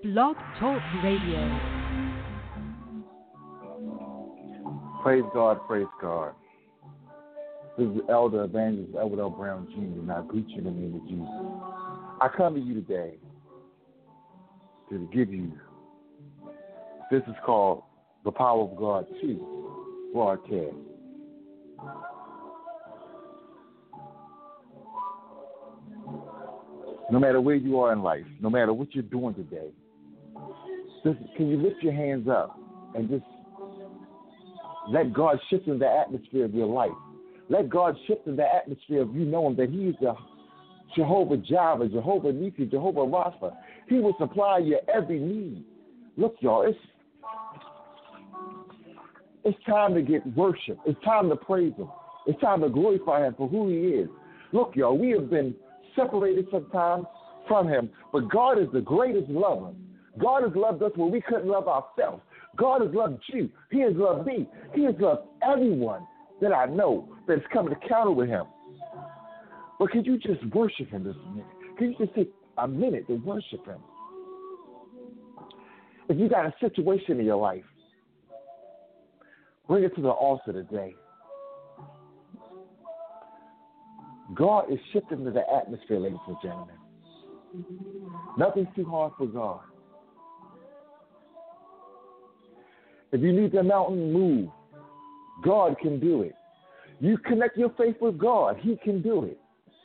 Blog Talk Radio. Praise God, praise God. This is Elder Evangelist Edward L. Brown Jr., and I greet you in the name of Jesus. I come to you today to give you, this is called The Power of God 2 broadcast. No matter where you are in life, no matter what you're doing today, can you lift your hands up and just let God shift in the atmosphere of your life. Let God shift in the atmosphere of you knowing that He is the Jehovah Jireh, Jehovah Nissi, Jehovah Rapha. He will supply your every need. Look, y'all, it's time to get worship. It's time to praise Him. It's time to glorify Him for who He is. Look, y'all, we have been separated sometimes from Him, but God is the greatest lover. God has loved us when we couldn't love ourselves. God has loved you. He has loved me. He has loved everyone that I know that's coming to counter with Him. But can you just worship Him this minute? Can you just take a minute to worship Him? If you got a situation in your life, bring it to the altar today. God is shifting to the atmosphere, ladies and gentlemen. Nothing's too hard for God. If you need the mountain moved, God can do it. You connect your faith with God, He can do it.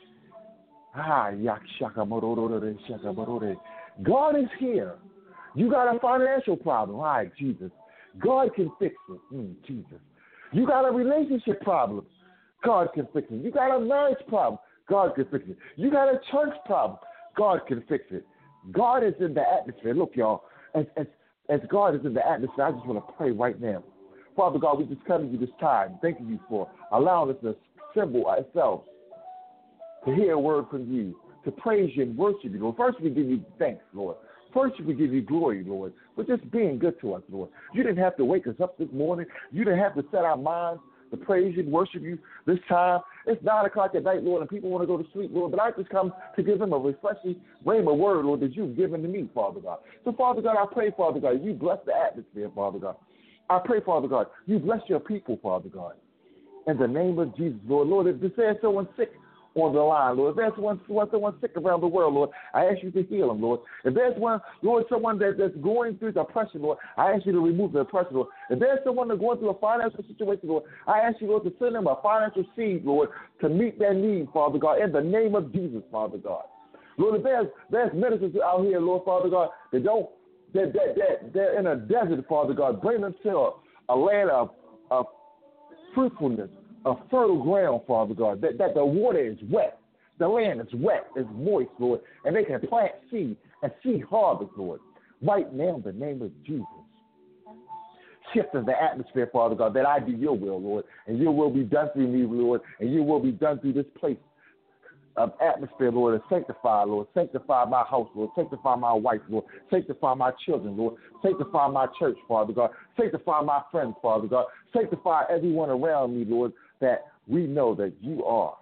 God is here. You got a financial problem. All right, Jesus. God can fix it. Jesus. You got a relationship problem. God can fix it. You got a marriage problem. God can fix it. You got a church problem. God can fix it. God is in the atmosphere. Look, y'all, as God is in the atmosphere, I just want to pray right now. Father God, we just come to you this time, thanking you for allowing us to assemble ourselves to hear a word from you, to praise you and worship you, Lord. First, we give you thanks, Lord. First, we give you glory, Lord, for just being good to us, Lord. You didn't have to wake us up this morning. You didn't have to set our minds to praise you and worship you this time. It's 9 o'clock at night, Lord, and people want to go to sleep, Lord, but I just come to give them a refreshing rhema word, Lord, that you've given to me, Father God. So, Father God, I pray, Father God, you bless the atmosphere, Father God. I pray, Father God, you bless your people, Father God. In the name of Jesus, Lord. Lord, if there's someone sick on the line, Lord, if there's someone sick around the world, Lord, I ask you to heal them, Lord. If there's someone that's going through depression, Lord, I ask you to remove the depression, Lord. If there's someone that's going through a financial situation, Lord, I ask you, Lord, to send them a financial seed, Lord, to meet their need, Father God, in the name of Jesus, Father God. Lord, if there's ministers out here, Lord, Father God, they're in a desert, Father God, bring them to a land of fruitfulness, a fertile ground, Father God, that the water is wet, the land is wet, it's moist, Lord, and they can plant seed and see harvest, Lord. Right now, in the name of Jesus, shift in the atmosphere, Father God, that I do your will, Lord, and your will be done through me, Lord, and your will be done through this place of atmosphere, Lord, and sanctify, Lord. Sanctify my house, Lord. Sanctify my wife, Lord. Sanctify my children, Lord. Sanctify my church, Father God. Sanctify my friends, Father God. Sanctify everyone around me, Lord, that we know that you are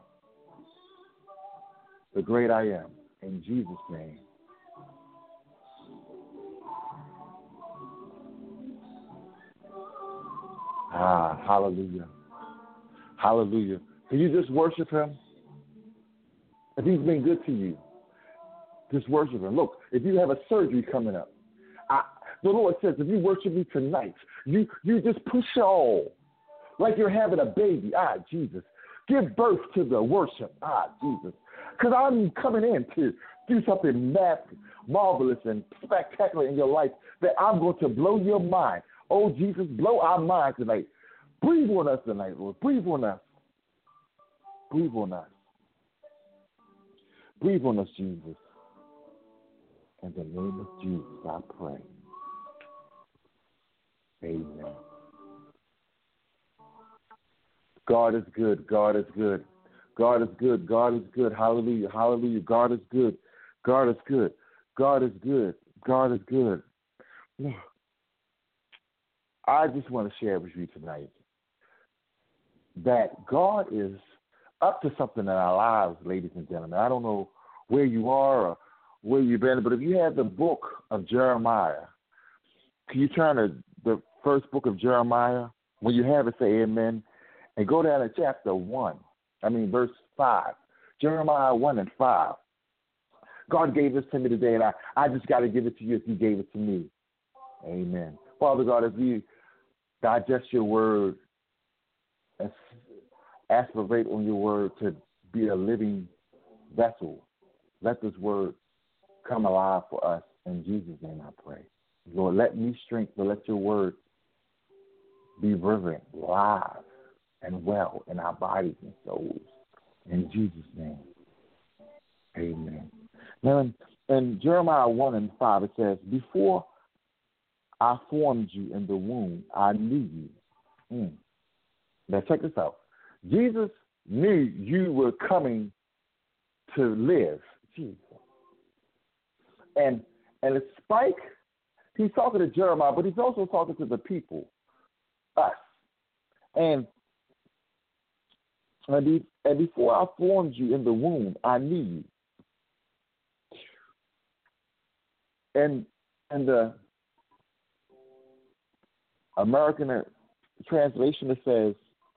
the great I am. In Jesus' name. Hallelujah. Hallelujah. Can you just worship Him? If He's been good to you, just worship Him. Look, if you have a surgery coming up, the Lord says, if you worship me tonight, you just push it all like you're having a baby. Jesus. Give birth to the worship. Jesus. Because I'm coming in to do something massive, marvelous, and spectacular in your life that I'm going to blow your mind. Oh, Jesus, blow our mind tonight. Breathe on us tonight, Lord. Breathe on us. Breathe on us. Breathe on us, Jesus. In the name of Jesus, I pray. Amen. God is good. God is good. God is good. God is good. Hallelujah. Hallelujah. God is good. God is good. God is good. God is good. I just want to share with you tonight that God is up to something in our lives, ladies and gentlemen. I don't know where you are where you've been, but if you have the book of Jeremiah, can you turn to the first book of Jeremiah? When you have it, say amen. And go down to chapter 1. Verse 5. Jeremiah 1 and 5. God gave this to me today, and I just got to give it to you as He gave it to me. Amen. Father God, as we digest your word, and aspirate on your word to be a living vessel, let this word come alive for us. In Jesus' name I pray. Lord, let me strength, but let your word be reverent, live, and well in our bodies and souls. In Jesus' name, amen. Now, in Jeremiah 1 and 5, it says, before I formed you in the womb, I knew you. Now, check this out. Jesus knew you were coming to live. Jesus. And it's Spike, he's talking to Jeremiah, but he's also talking to the people, us. And before I formed you in the womb, I knew you. And the American translation, it says,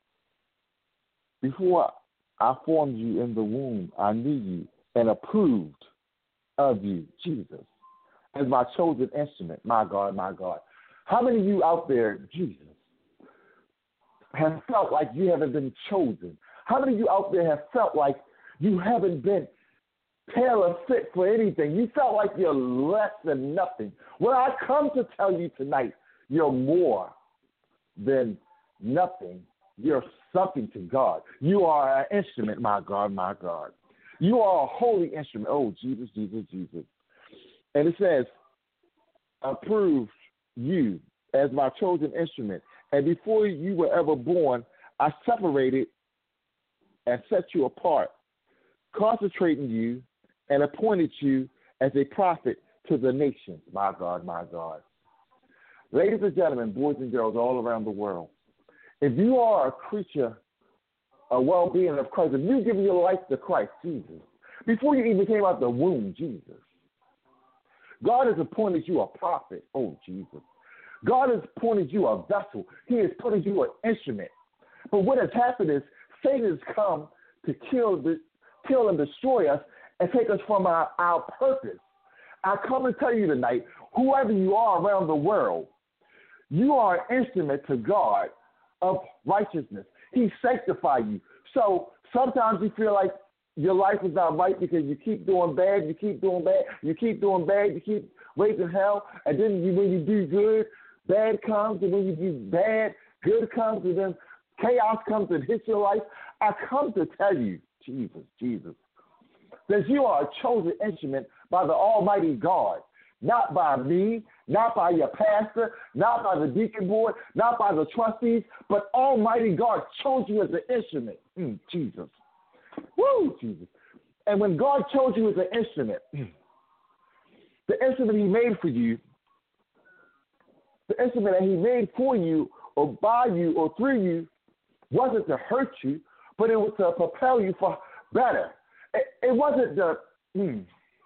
before I formed you in the womb, I knew you and approved of you, Jesus, as my chosen instrument. My God, my God. How many of you out there, Jesus, have felt like you haven't been chosen? How many of you out there have felt like you haven't been tailor fit for anything? You felt like you're less than nothing. Well, I come to tell you tonight, you're more than nothing. You're something to God. You are an instrument, my God, my God. You are a holy instrument. Oh, Jesus, Jesus, Jesus. And it says, approved you as my chosen instrument. And before you were ever born, I separated and set you apart, concentrating you and appointed you as a prophet to the nations. My God, my God. Ladies and gentlemen, boys and girls all around the world, if you are a creature, a well-being of Christ, if you've given your life to Christ, Jesus, before you even came out the womb, Jesus, God has appointed you a prophet. Oh, Jesus. God has appointed you a vessel. He has appointed you an instrument. But what has happened is Satan has come to kill and destroy us and take us from our purpose. I come and tell you tonight, whoever you are around the world, you are an instrument to God of righteousness. He sanctified you. So sometimes you feel like your life is not right because you keep doing bad, you keep doing bad, you keep doing bad, you keep raising hell, and then when you do good, bad comes, and when you do bad, good comes, and then chaos comes and hits your life. I come to tell you, Jesus, Jesus, that you are a chosen instrument by the Almighty God, not by me, not by your pastor, not by the deacon board, not by the trustees, but Almighty God chose you as an instrument. Jesus. Woo, Jesus. And when God chose you as an instrument, the instrument He made for you, the instrument that He made for you or by you or through you wasn't to hurt you, but it was to propel you for better. It wasn't the, Jesus.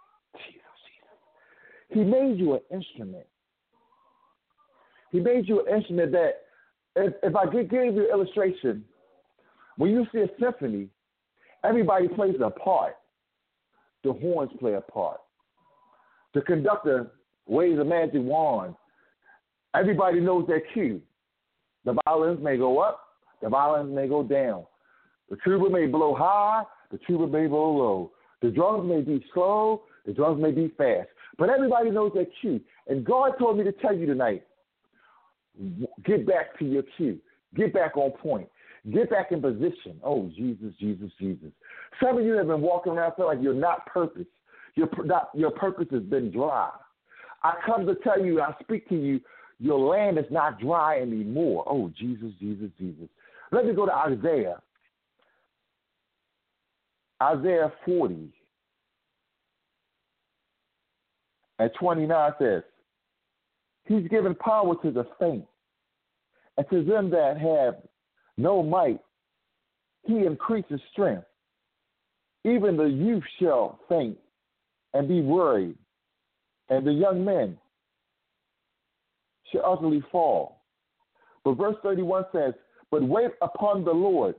He made you an instrument. He made you an instrument that, if I gave you an illustration, when you see a symphony, everybody plays a part. The horns play a part. The conductor waves a magic wand. Everybody knows their cue. The violins may go up, the violins may go down. The tuba may blow high, the tuba may blow low. The drums may be slow, the drums may be fast. But everybody knows their cue. And God told me to tell you tonight, get back to your cue. Get back on point. Get back in position. Oh, Jesus, Jesus, Jesus. Some of you have been walking around feeling like you're not purpose. Your purpose has been dry. I come to tell you, I speak to you, your land is not dry anymore. Oh, Jesus, Jesus, Jesus. Let me go to Isaiah. Isaiah 40 and 29 says, He's given power to the faint, and to them that have no might, He increases strength. Even the youth shall faint and be worried, and the young men shall utterly fall. But verse 31 says, but wait upon the Lord.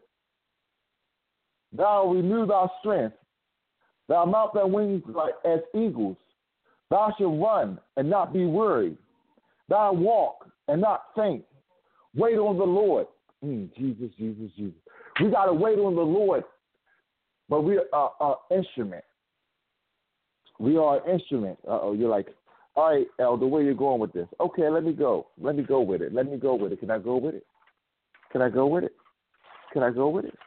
Thou renew thy strength. Thou mount thy wings like as eagles. Thou shalt run and not be weary. Thou walk and not faint. Wait on the Lord. Jesus, Jesus, Jesus. We got to wait on the Lord, but we are an instrument. We are an instrument. You're like, all right, Elder, where you going with this? Okay, let me go. Let me go with it. Let me go with it. Can I go with it? Can I go with it? Can I go with it?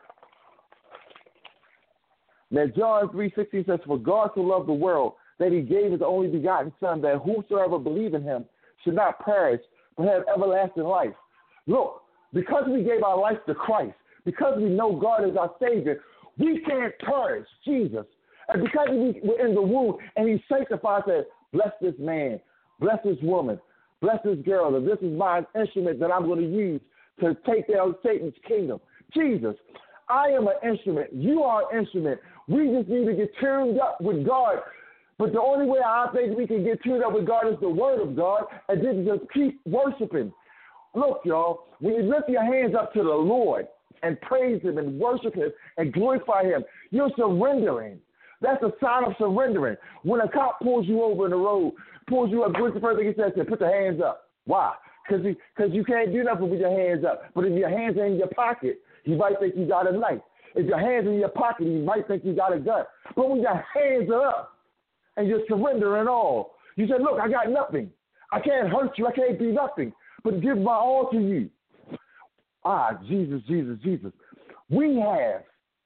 Now, John 3:16 says, for God so loved the world that he gave his only begotten Son, that whosoever believe in him should not perish, but have everlasting life. Look, because we gave our life to Christ, because we know God is our Savior, we can't perish, Jesus. And because we were in the womb and he sanctifies us, bless this man, bless this woman, bless this girl, and this is my instrument that I'm going to use to take down Satan's kingdom. Jesus, I am an instrument. You are an instrument. We just need to get tuned up with God. But the only way I think we can get tuned up with God is the word of God, and then just keep worshiping. Look, y'all, when you lift your hands up to the Lord and praise him and worship him and glorify him, you're surrendering. That's a sign of surrendering. When a cop pulls you over in the road, pulls you up, what's the first thing he says? Put the hands up. Why? Because you can't do nothing with your hands up. But if your hands are in your pocket, he might think you got a knife. If your hands are in your pocket, he might think you got a gun. But when your hands are up and you're surrendering all, you say, look, I got nothing. I can't hurt you. I can't do nothing but give my all to you. Jesus, Jesus, Jesus. We have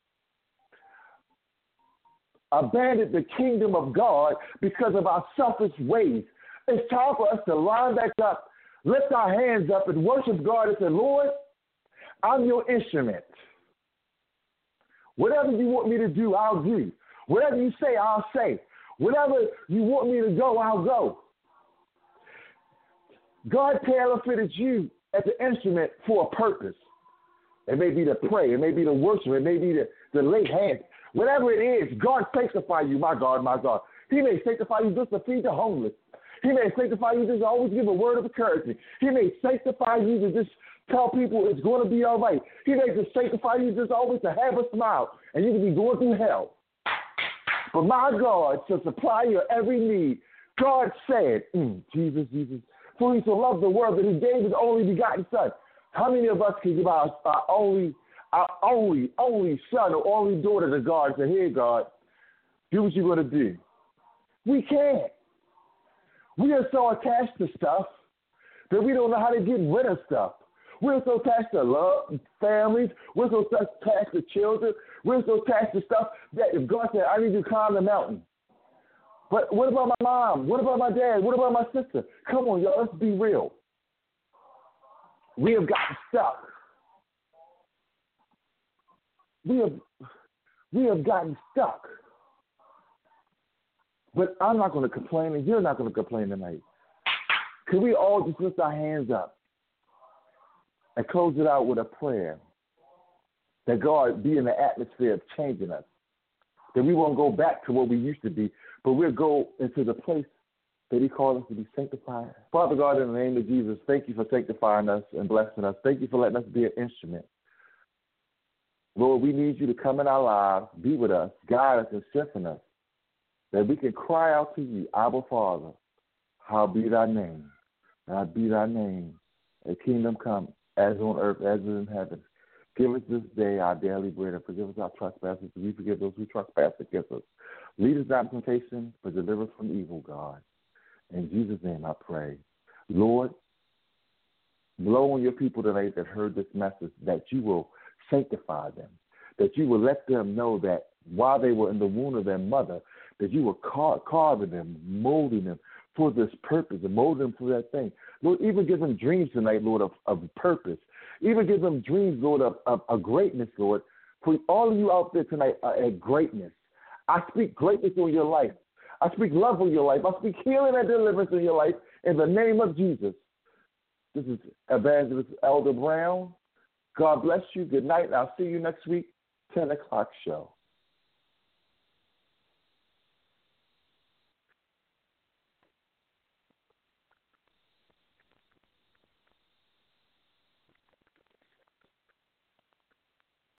abandoned the kingdom of God because of our selfish ways. It's time for us to line back up, lift our hands up, and worship God and say, Lord, I'm your instrument. Whatever you want me to do, I'll do. Whatever you say, I'll say. Whatever you want me to go, I'll go. God tailor-fitted you as an instrument for a purpose. It may be to pray. It may be to worship. It may be to lay hands. Whatever it is, God sanctify you, my God, my God. He may sanctify you just to feed the homeless. He may sanctify you just to always give a word of encouragement. He may sanctify you to just tell people it's going to be all right. He may just sanctify you just always to have a smile, and you can be going through hell. But my God shall supply your every need. God said, Jesus, Jesus, for he so loved the world that he gave his only begotten Son. How many of us can give our only son or only daughter to God and say, here, God, do what you're going to do? We can't. We are so attached to stuff that we don't know how to get rid of stuff. We're so attached to love, families. We're so attached to children. We're so attached to stuff that if God said, I need you to climb the mountain. But what about my mom? What about my dad? What about my sister? Come on, y'all, let's be real. We have gotten stuck. We have gotten stuck. But I'm not going to complain, and you're not going to complain tonight. Can we all just lift our hands up and close it out with a prayer that God be in the atmosphere of changing us, that we won't go back to what we used to be, but we'll go into the place that he called us to be sanctified. Father God, in the name of Jesus, thank you for sanctifying us and blessing us. Thank you for letting us be an instrument. Lord, we need you to come in our lives, be with us, guide us, and strengthen us, that we can cry out to you, Abba Father, hallowed be thy name. Hallowed be thy name. A kingdom come as on earth as it is in heaven. Give us this day our daily bread and forgive us our trespasses, and we forgive those who trespass against us. Lead us not into temptation, but deliver us from evil, God. In Jesus' name I pray. Lord, blow on your people tonight that heard this message, that you will sanctify them, that you will let them know that while they were in the womb of their mother, that you were carving them, molding them for this purpose, and molding them for that thing. Lord, even give them dreams tonight, Lord, of purpose. Even give them dreams, Lord, of greatness, Lord. For all of you out there tonight at greatness, I speak greatness in your life. I speak love in your life. I speak healing and deliverance in your life in the name of Jesus. This is Evangelist Elder Brown. God bless you. Good night. And I'll see you next week, 10 o'clock show.